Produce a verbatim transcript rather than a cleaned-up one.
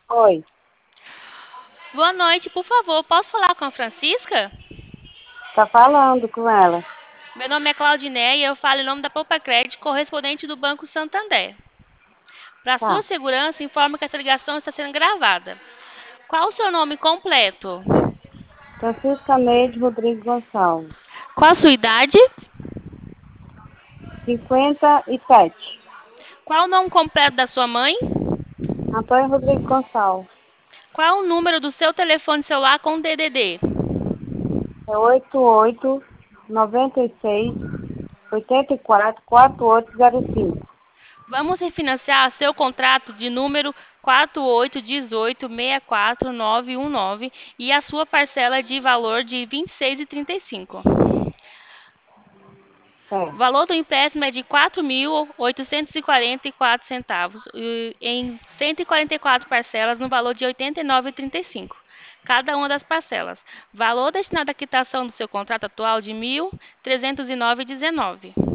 Oi, Boa noite, por favor, posso falar com a Francisca? tá falando com ela. Meu nome é Claudineia e eu falo em nome da Poupa Crédito, correspondente do Banco Santander. Para sua Tá. segurança, informo que essa ligação está sendo gravada. Qual o seu nome completo? Francisca Neide Rodrigues Gonçalves. Qual a sua idade? Cinquenta e sete. Qual o nome completo da sua mãe? Antônio Rodrigues Gonçalves. Qual o número do seu telefone celular com D D D? É oito oito noventa e seis oitenta e quatro quarenta e oito zero cinco. Vamos refinanciar seu contrato de número quatro oito um oito seis quatro nove um nove e a sua parcela de valor de vinte e seis e trinta e cinco. O Certo. valor do empréstimo é de quatro mil oitocentos e quarenta e quatro centavos, e em cento e quarenta e quatro parcelas no valor de oitenta e nove e trinta e cinco, cada uma das parcelas. Valor destinado à quitação do seu contrato atual de mil trezentos e nove e dezenove.